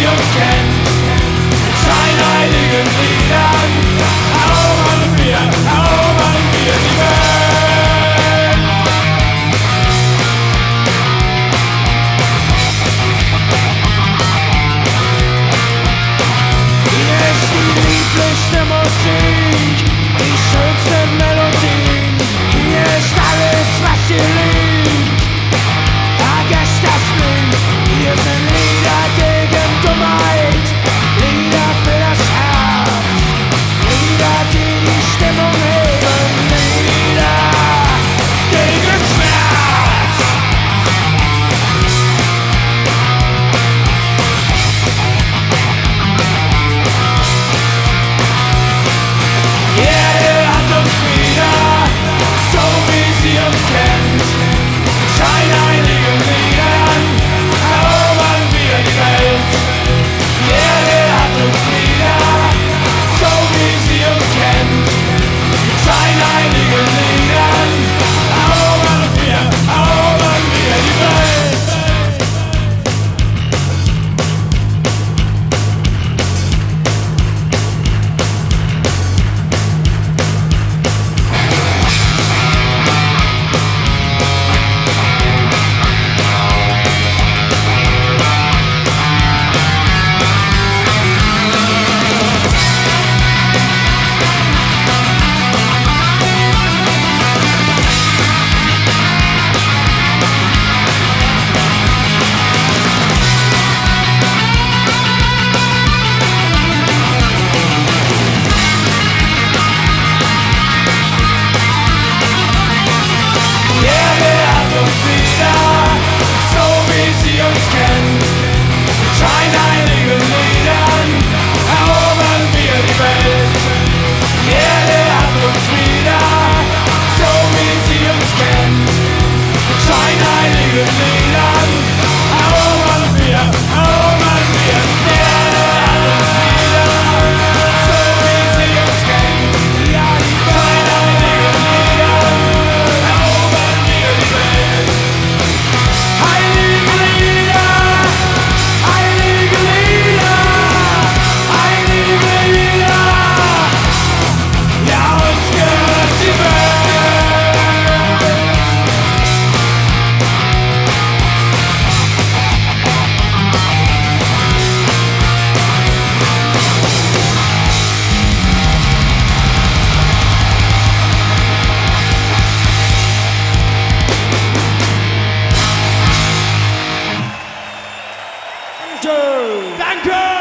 sie uns kennt. Mit scheinheiligen Liedern erobern wir die Welt. Hier ist die lieblichste Musik, die schönsten Melodien. Hier ist alles, was ihr liebt. Vergesst das nicht. Hier sind Lieder gegen Dummheit, Lieder für das Herz, Lieder, die die Stimmung heben, Lieder gegen Schmerz. Die Erde hat uns wieder, so wie sie uns kennt. Mit scheinheiligen Liedern erobern wir die Welt. Die Erde hat uns wieder, so wie sie uns kennt. Mit scheinheiligen Liedern erobern wir die Welt. Die Erde hat uns wieder, so wie sie uns kennt. Mit scheinheiligen Liedern erobern wir die Welt. Die Erde hat uns wieder, so wie sie uns kennt. Mit scheinheiligen Liedern erobern wir die Erde hat uns wieder, so wie sie uns kennt. Ja, die scheinheiligen Liedern erobern wir die Welt. Heilige Lieder, heilige Lieder, heilige Lieder. Ja, uns gehört die Welt. Danke!